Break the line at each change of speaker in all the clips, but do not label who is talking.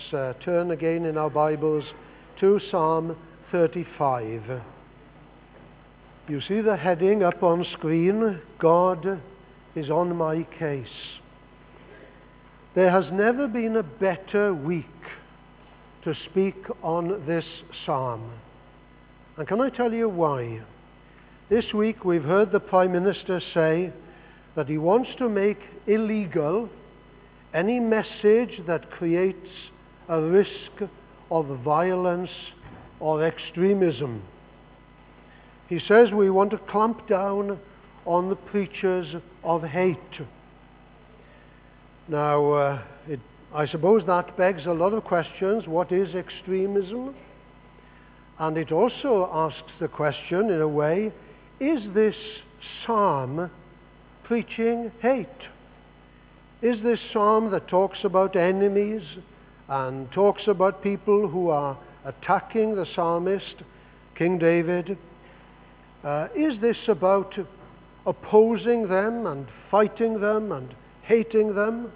let's turn again in our Bibles to Psalm 35. You see the heading up on screen, God is on my case. There has never been a better week to speak on this psalm. And can I tell you why? This week we've heard the Prime Minister say that he wants to make illegal any message that creates a risk of violence or extremism. He says we want to clamp down on the preachers of hate. Now, I suppose that begs a lot of questions. What is extremism? And it also asks the question, in a way, is this psalm preaching hate? Is this psalm that talks about enemies and talks about people who are attacking the psalmist, King David, is this about opposing them and fighting them and hating them?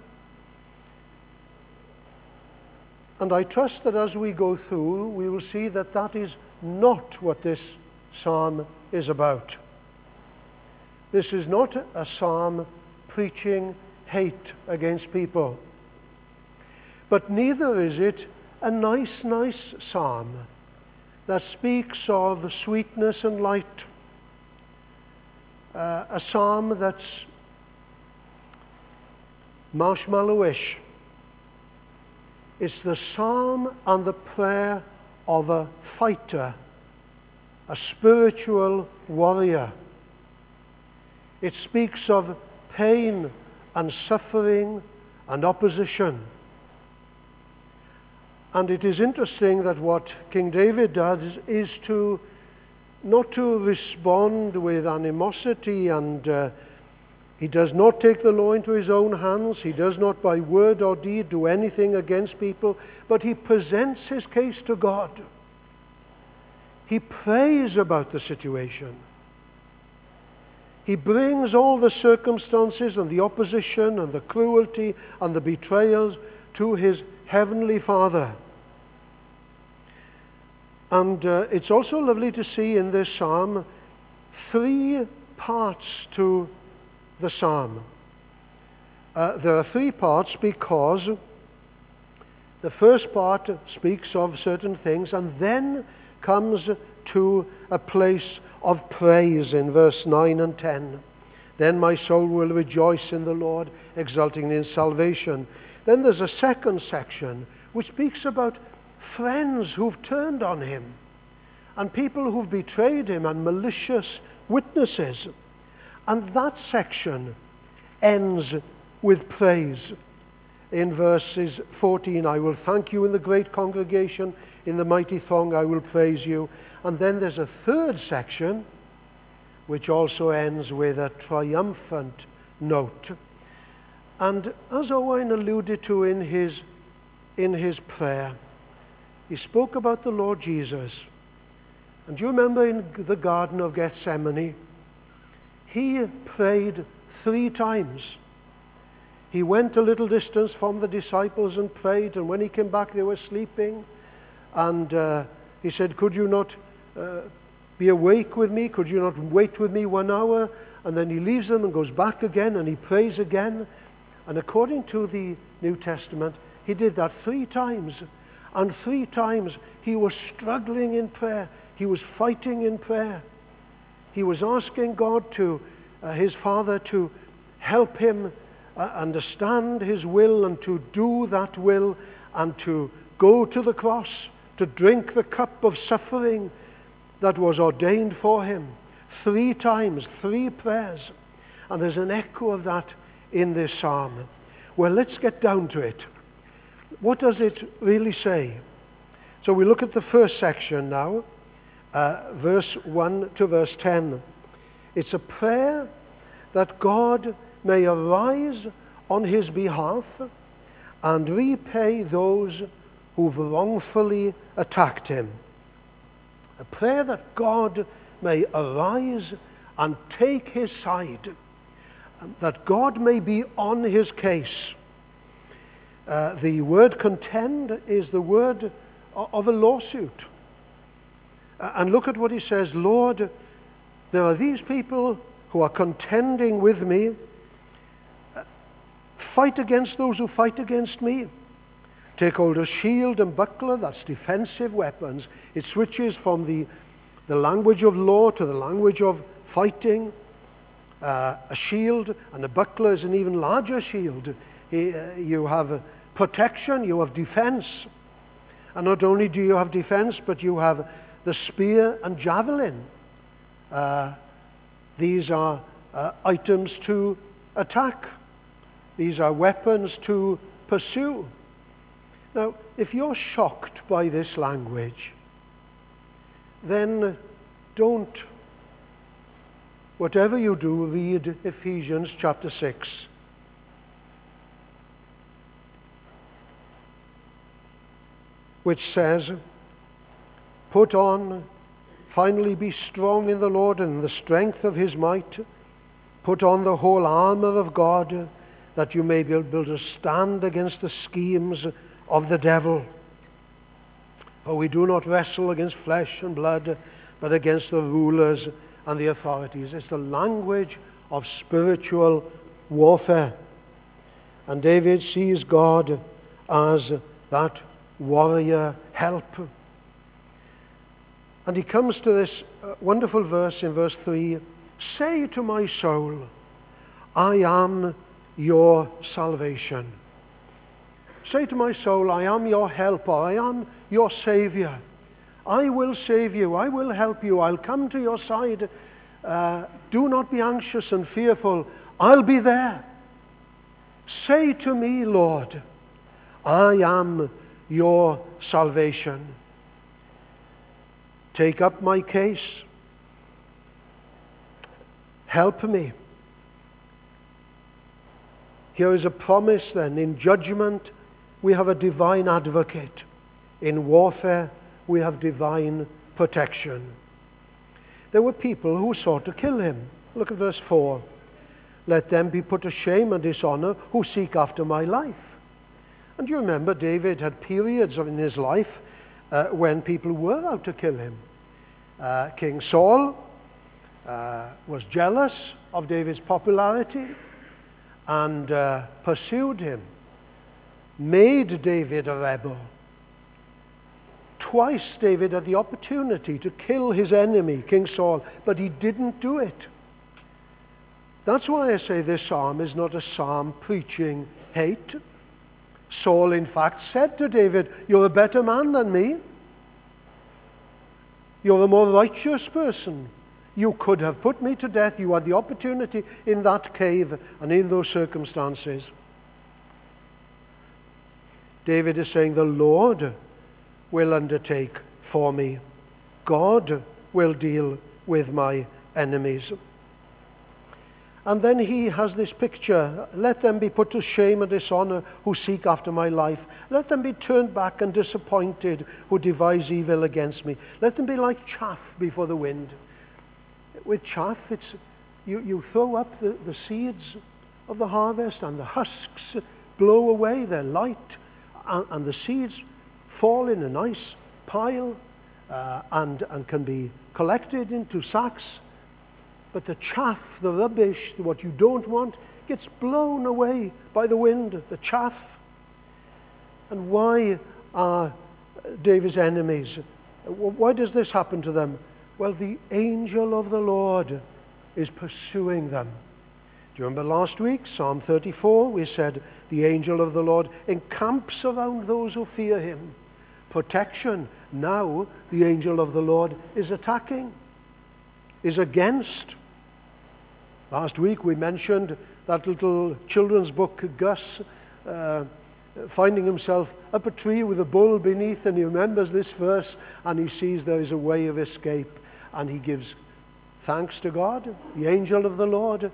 And I trust that as we go through, we will see that that is not what this psalm is about. This is not a psalm preaching hate against people. But neither is it a nice psalm that speaks of sweetness and light. A psalm that's marshmallowish. It's the psalm and the prayer of a fighter, a spiritual warrior. It speaks of pain and suffering and opposition. And it is interesting that what King David does is not to respond with animosity, and he does not take the law into his own hands. He does not by word or deed do anything against people, but he presents his case to God. He prays about the situation. He brings all the circumstances and the opposition and the cruelty and the betrayals to his heavenly Father. And it's also lovely to see in this psalm 3 parts to the psalm. There are 3 parts because the first part speaks of certain things and then comes to a place of praise in verse 9 and 10. Then my soul will rejoice in the Lord, exulting in salvation. Then there's a second section which speaks about friends who've turned on him and people who've betrayed him and malicious witnesses. And that section ends with praise. In verses 14, I will thank you in the great congregation, in the mighty throng I will praise you. And then there's a third section which also ends with a triumphant note. And as Owen alluded to in his prayer, he spoke about the Lord Jesus. And do you remember in the Garden of Gethsemane, he prayed 3 times. He went a little distance from the disciples and prayed, and when he came back they were sleeping. And he said, could you not be awake with me? Could you not wait with me 1 hour? And then he leaves them and goes back again and he prays again. And according to the New Testament, he did that 3 times. And 3 times he was struggling in prayer. He was fighting in prayer. He was asking God his Father to help him understand his will and to do that will and to go to the cross, to drink the cup of suffering that was ordained for him. 3 times, 3 prayers. And there's an echo of that in this psalm. Well, let's get down to it. What does it really say? So we look at the first section now, verse 1 to verse 10. It's a prayer that God may arise on his behalf and repay those who've wrongfully attacked him. A prayer that God may arise and take his side, that God may be on his case. The word contend is the word of a lawsuit. And look at what he says, Lord, there are these people who are contending with me. Fight against those who fight against me. Take hold of shield and buckler, that's defensive weapons. It switches from the language of law to the language of fighting. A shield and a buckler is an even larger shield. You have protection, you have defense. And not only do you have defense, but you have the spear and javelin. These are items to attack. These are weapons to pursue. Now, if you're shocked by this language, then don't, whatever you do, read Ephesians chapter 6. Which says, put on, finally be strong in the Lord and the strength of his might. Put on the whole armor of God, that you may be able to stand against the schemes of the devil. For we do not wrestle against flesh and blood, but against the rulers and the authorities. It's the language of spiritual warfare. And David sees God as that warrior help. And he comes to this wonderful verse in verse 3. Say to my soul, I am your salvation. Say to my soul, I am your helper, I am your Savior. I will save you, I will help you, I'll come to your side. Do not be anxious and fearful, I'll be there. Say to me, Lord, I am your salvation. Take up my case. Help me. Here is a promise then. In judgment, we have a divine advocate. In warfare, we have divine protection. There were people who sought to kill him. Look at verse 4. Let them be put to shame and dishonor who seek after my life. And you remember David had periods in his life when people were out to kill him. King Saul was jealous of David's popularity and pursued him, made David a rebel. Twice David had the opportunity to kill his enemy, King Saul, but he didn't do it. That's why I say this psalm is not a psalm preaching hate. Saul, in fact, said to David, you're a better man than me. You're a more righteous person. You could have put me to death. You had the opportunity in that cave and in those circumstances. David is saying, the Lord will undertake for me. God will deal with my enemies. And then he has this picture. Let them be put to shame and dishonor who seek after my life. Let them be turned back and disappointed who devise evil against me. Let them be like chaff before the wind. With chaff, it's you throw up the seeds of the harvest and the husks blow away, they're light, and the seeds fall in a nice pile and can be collected into sacks. But the chaff, the rubbish, what you don't want, gets blown away by the wind, the chaff. And why are David's enemies? Why does this happen to them? Well, the angel of the Lord is pursuing them. Do you remember last week, Psalm 34, we said, the angel of the Lord encamps around those who fear him. Protection. Now the angel of the Lord is attacking, is against. Last week we mentioned that little children's book, Gus, finding himself up a tree with a bull beneath, and he remembers this verse and he sees there is a way of escape and he gives thanks to God. The angel of the Lord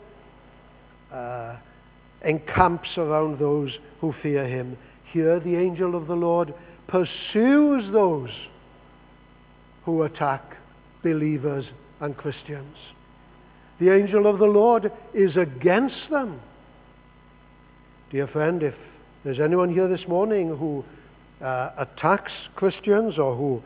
encamps around those who fear him. Here the angel of the Lord pursues those who attack believers and Christians. The angel of the Lord is against them. Dear friend, if there's anyone here this morning who attacks Christians or who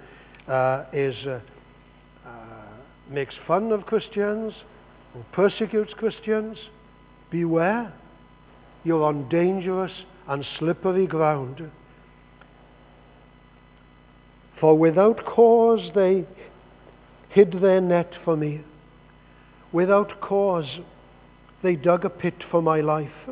makes fun of Christians, who persecutes Christians, beware. You're on dangerous and slippery ground. For without cause they hid their net for me. Without cause they dug a pit for my life.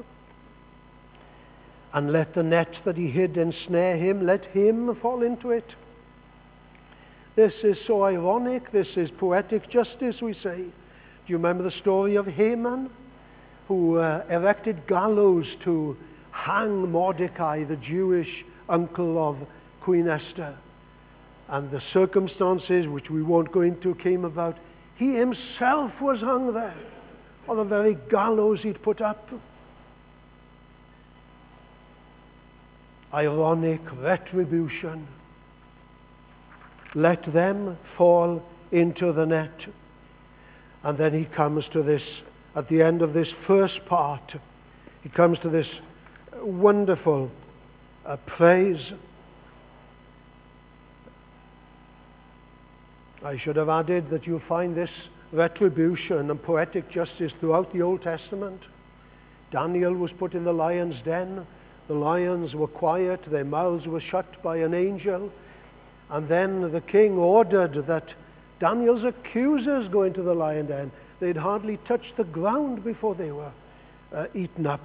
And let the net that he hid ensnare him, let him fall into it. This is so ironic, this is poetic justice, we say. Do you remember the story of Haman, who erected gallows to hang Mordecai, the Jewish uncle of Queen Esther? And the circumstances, which we won't go into, came about. He himself was hung there on the very gallows he'd put up. Ironic retribution. Let them fall into the net. And then he comes to this, at the end of this first part, he comes to this wonderful praise. I should have added that you'll find this retribution and poetic justice throughout the Old Testament. Daniel was put in the lion's den. The lions were quiet, their mouths were shut by an angel. And then the king ordered that Daniel's accusers go into the lion den. They'd hardly touched the ground before they were eaten up.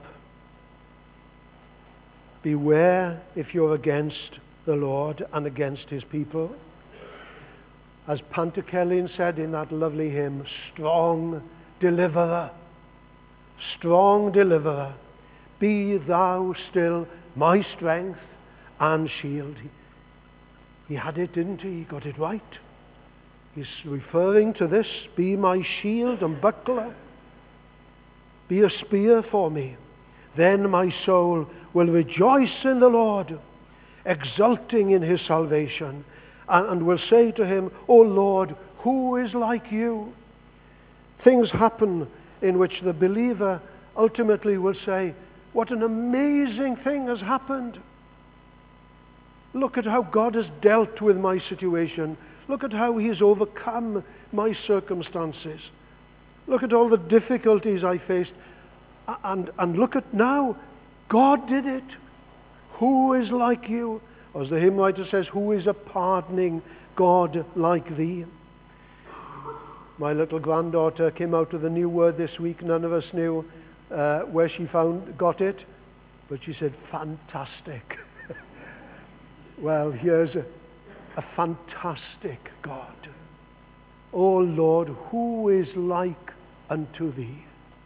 Beware if you're against the Lord and against his people. As Pantokellin said in that lovely hymn, strong deliverer, be thou still my strength and shield. He had it, didn't he? He got it right. He's referring to this, be my shield and buckler, be a spear for me. Then my soul will rejoice in the Lord, exulting in his salvation, and will say to him, O Lord, who is like you? Things happen in which the believer ultimately will say, what an amazing thing has happened. Look at how God has dealt with my situation. Look at how he has overcome my circumstances. Look at all the difficulties I faced. And look at now, God did it. Who is like you? As the hymn writer says, who is a pardoning God like thee? My little granddaughter came out with a new word this week. None of us knew where she got it, but she said, fantastic. Well, here's a fantastic God. O Lord, who is like unto thee?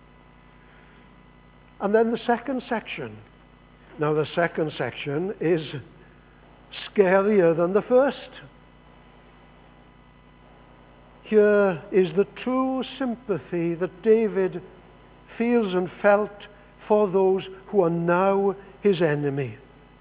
And then the second section. Now, the second section is scarier than the first. Here is the true sympathy that David feels and felt for those who are now his enemies.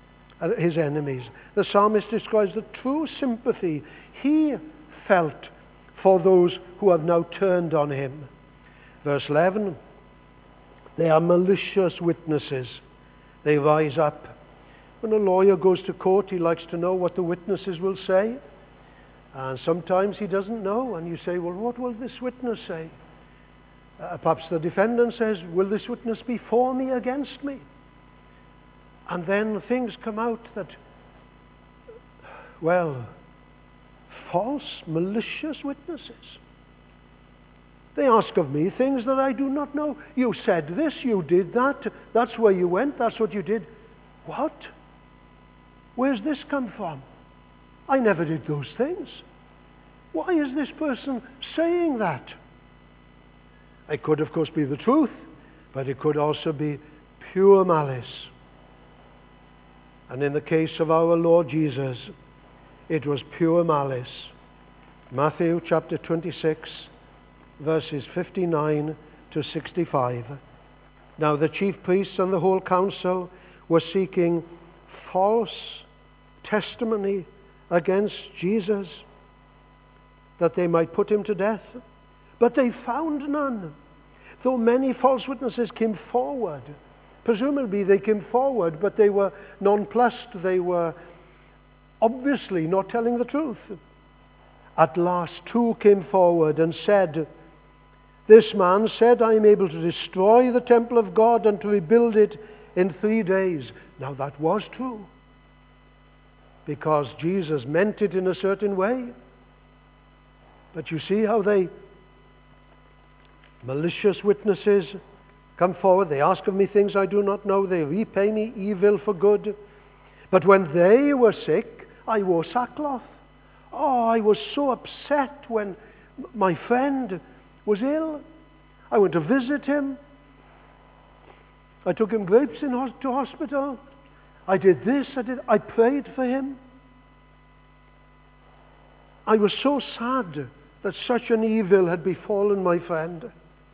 The psalmist describes the true sympathy he felt for those who have now turned on him. Verse 11, they are malicious witnesses. They rise up. When a lawyer goes to court, he likes to know what the witnesses will say. And sometimes he doesn't know. And you say, well, what will this witness say? Perhaps the defendant says, will this witness be for me, against me? And then things come out that, well, false, malicious witnesses. They ask of me things that I do not know. You said this, you did that, that's where you went, that's what you did. What? Where's this come from? I never did those things. Why is this person saying that? It could, of course, be the truth, but it could also be pure malice. And in the case of our Lord Jesus, it was pure malice. Matthew chapter 26, verses 59 to 65. Now the chief priests and the whole council were seeking false testimony against Jesus, that they might put him to death. But they found none, though many false witnesses came forward, Presumably they came forward, but they were nonplussed. They were obviously not telling the truth. At last, two came forward and said, "This man said, I am able to destroy the temple of God and to rebuild it in 3 days." Now that was true, because Jesus meant it in a certain way. But you see how malicious witnesses come forward. They ask of me things I do not know. They repay me evil for good. But when they were sick, I wore sackcloth. Oh, I was so upset when my friend was ill. I went to visit him. I took him grapes to hospital. I did this, I prayed for him. I was so sad that such an evil had befallen my friend.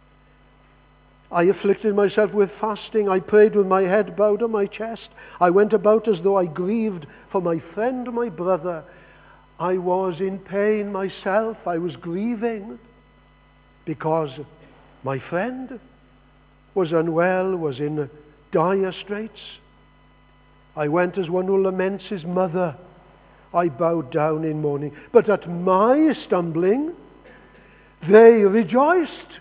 I afflicted myself with fasting. I prayed with my head bowed on my chest. I went about as though I grieved for my friend, my brother. I was in pain myself. I was grieving because my friend was unwell, was in dire straits. I went as one who laments his mother. I bowed down in mourning. But at my stumbling, they rejoiced.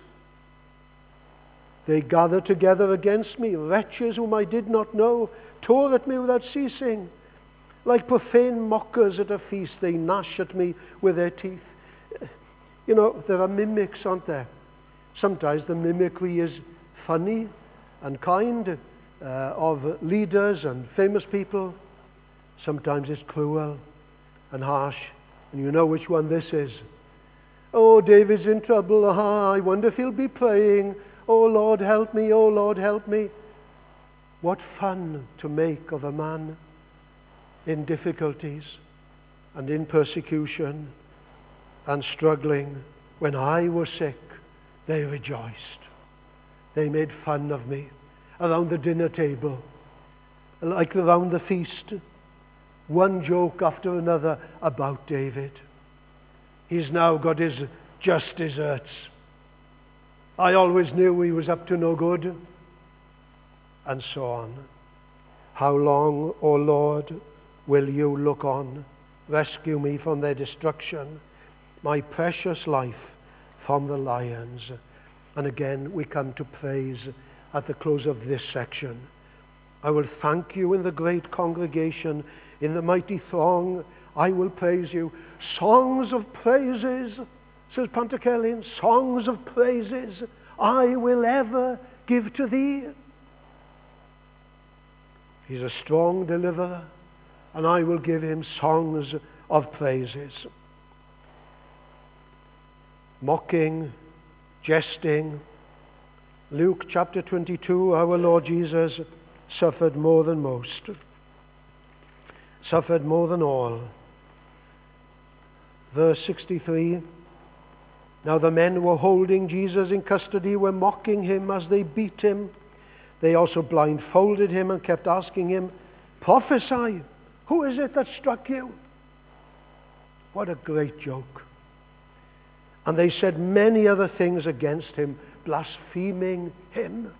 They gathered together against me. Wretches whom I did not know tore at me without ceasing. Like profane mockers at a feast, they gnash at me with their teeth. You know, there are mimics, aren't there? Sometimes the mimicry is funny and kind of leaders and famous people. Sometimes it's cruel and harsh. And you know which one this is. Oh, David's in trouble. I wonder if he'll be praying. Oh, Lord, help me. Oh, Lord, help me. What fun to make of a man in difficulties and in persecution and struggling. When I was sick, they rejoiced. They made fun of me around the dinner table, like around the feast. One joke after another about David. He's now got his just deserts. I always knew he was up to no good. And so on. How long, O Lord, will you look on? Rescue me from their destruction, my precious life from the lions. And again, we come to praise at the close of this section. I will thank you in the great congregation, in the mighty throng. I will praise you. Songs of praises, says Pantakellian, songs of praises I will ever give to thee. He's a strong deliverer, and I will give him songs of praises. Mocking, jesting. Luke chapter 22, our Lord Jesus suffered more than most, suffered more than all. Verse 63, now the men who were holding Jesus in custody were mocking him as they beat him. They also blindfolded him and kept asking him, prophesy, who is it that struck you? What a great joke. And they said many other things against him, blaspheming him.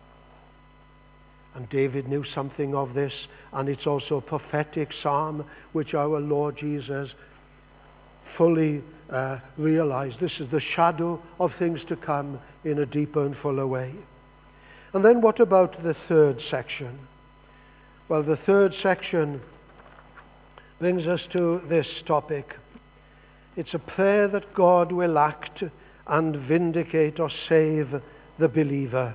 And David knew something of this, and it's also a prophetic psalm which our Lord Jesus fully realized. This is the shadow of things to come in a deeper and fuller way. And then what about the third section? Well, the third section brings us to this topic. It's a prayer that God will act and vindicate or save the believer.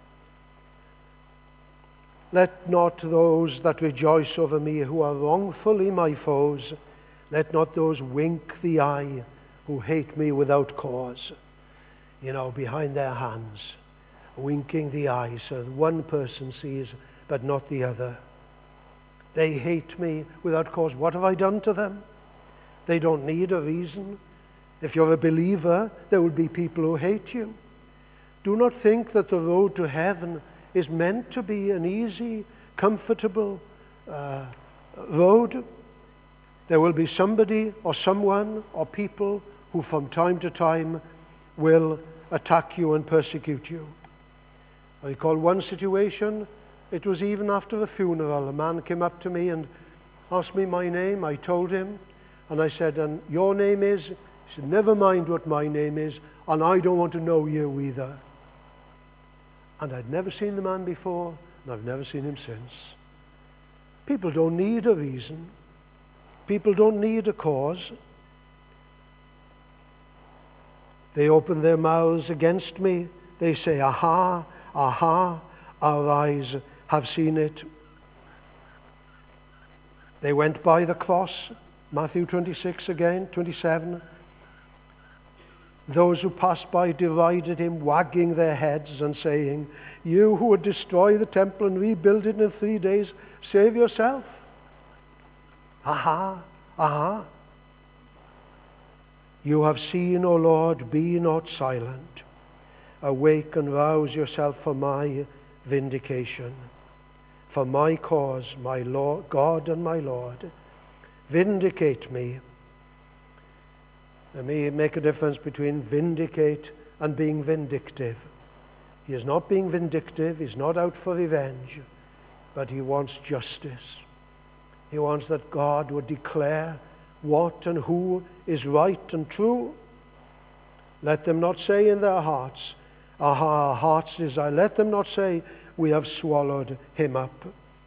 Let not those that rejoice over me who are wrongfully my foes, let not those wink the eye who hate me without cause. You know, behind their hands, winking the eye so that one person sees but not the other. They hate me without cause. What have I done to them? They don't need a reason. If you're a believer, there will be people who hate you. Do not think that the road to heaven is meant to be an easy, comfortable road. There will be somebody or someone or people who from time to time will attack you and persecute you. I recall one situation It was even after the funeral. A man came up to me and asked me my name. I told him, and I said, and your name is? He said, never mind what my name is, and I don't want to know you either. And I'd never seen the man before, and I've never seen him since. People don't need a reason. People don't need a cause. They open their mouths against me. They say, aha, aha, our eyes have seen it. They went by the cross, Matthew 26 again, 27. Those who passed by derided him, wagging their heads and saying, you who would destroy the temple and rebuild it in 3 days, save yourself. Aha, aha. You have seen, O Lord, be not silent. Awake and rouse yourself for my vindication. For my cause, my Lord, God and my Lord, vindicate me. Let me make a difference between vindicate and being vindictive. He is not being vindictive, he's not out for revenge, but he wants justice. He wants that God would declare what and who is right and true. Let them not say in their hearts, aha, our heart's desire. Let them not say, we have swallowed him up.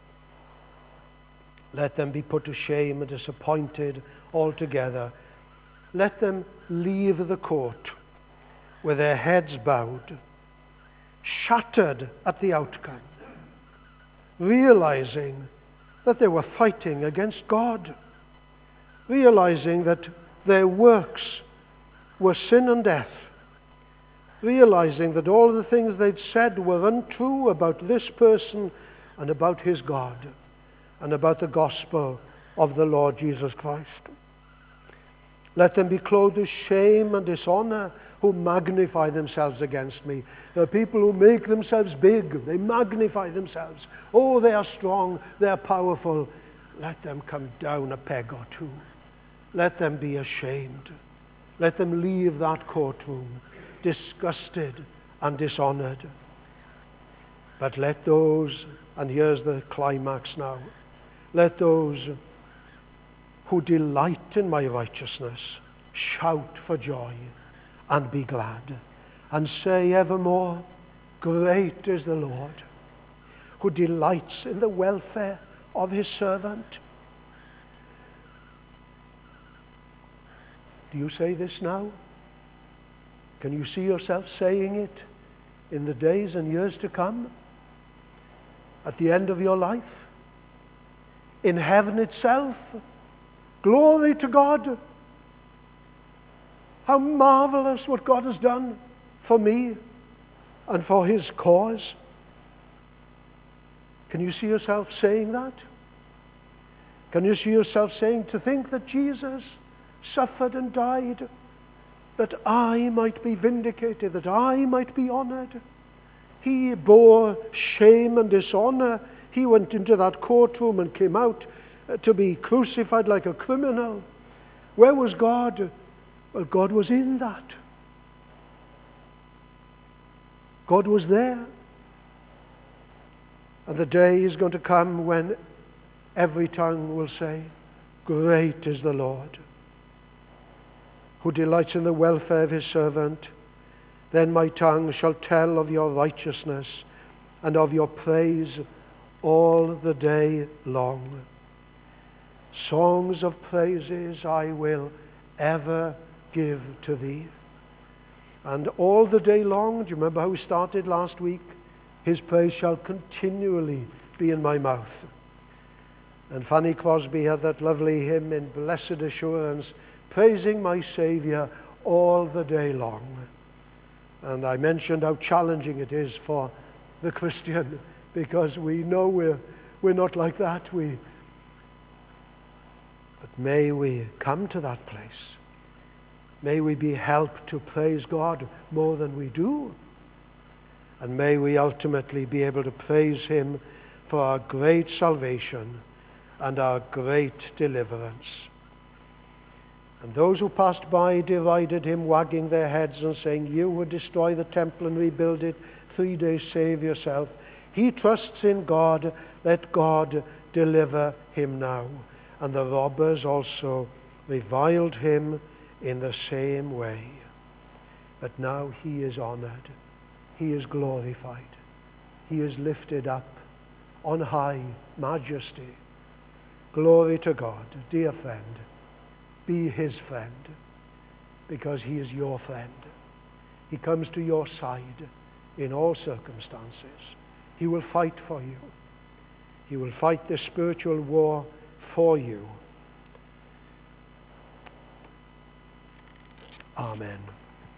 Let them be put to shame and disappointed altogether. Let them leave the court with their heads bowed, shattered at the outcome, realizing that they were fighting against God, realizing that their works were sin and death, realizing that all the things they'd said were untrue about this person and about his God and about the gospel of the Lord Jesus Christ. Let them be clothed with shame and dishonor who magnify themselves against me. There are people who make themselves big. They magnify themselves. Oh, they are strong. They are powerful. Let them come down a peg or two. Let them be ashamed. Let them leave that courtroom disgusted and dishonored. But let those, and here's the climax now, let those who delight in my righteousness shout for joy and be glad, and say evermore, great is the Lord, who delights in the welfare of his servant. Do you say this now? Can you see yourself saying it in the days and years to come? At the end of your life? In heaven itself? Glory to God! How marvelous what God has done for me and for his cause. Can you see yourself saying that? Can you see yourself saying, to think that Jesus suffered and died, that I might be vindicated, that I might be honored? He bore shame and dishonor. He went into that courtroom and came out to be crucified like a criminal. Where was God? Well, God was in that. God was there. And the day is going to come when every tongue will say, great is the Lord, who delights in the welfare of his servant. Then my tongue shall tell of your righteousness and of your praise all the day long. Songs of praises I will ever give to thee. And all the day long, do you remember how we started last week? His praise shall continually be in my mouth. And Fanny Crosby had that lovely hymn in Blessed Assurance, praising my Savior all the day long. And I mentioned how challenging it is for the Christian, because we know we're not like that. But may we come to that place. May we be helped to praise God more than we do. And may we ultimately be able to praise him for our great salvation and our great deliverance. And those who passed by derided him, wagging their heads and saying, you would destroy the temple and rebuild it 3 days, save yourself. He trusts in God. Let God deliver him now. And the robbers also reviled him in the same way. But now he is honored. He is glorified. He is lifted up on high majesty. Glory to God. Dear friend, be his friend, because he is your friend. He comes to your side in all circumstances. He will fight for you. He will fight the spiritual war for you. Amen.